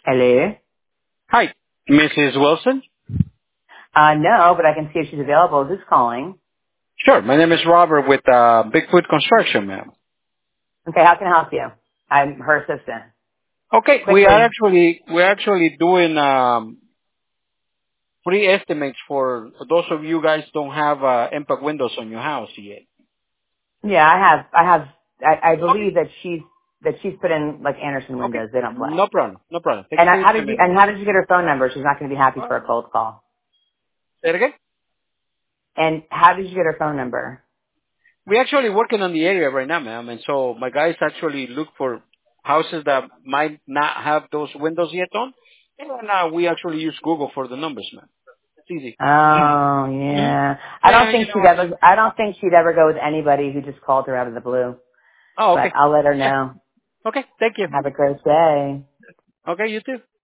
Hello? Hi, Mrs. Wilson. No, but I can see if she's available. Who's calling? Sure. My name is Robert with Bigfoot Construction, ma'am. Okay, how can I help you? I'm her assistant. Okay, Quickly. we're actually doing free estimates for those of you guys don't have impact windows on your house yet. Yeah, I Okay. believe that she's put in like Anderson Okay. windows. They don't play. No problem. No problem. Thank you And for your how did time, you ma'am. and how did you get her phone number? She's not going to be happy for a cold call. Say it again. And how did you get her phone number? We're actually working on the area right now, ma'am, and so my guys actually look for houses that might not have those windows yet on, and we actually use Google for the numbers, ma'am. It's easy. Oh, Mhm. yeah. Yeah, you know. I don't think she'd ever go with anybody who just called her out of the blue. Oh, But okay. I'll let her Yeah. know. Okay. Thank you. Have a great day. Okay, you too.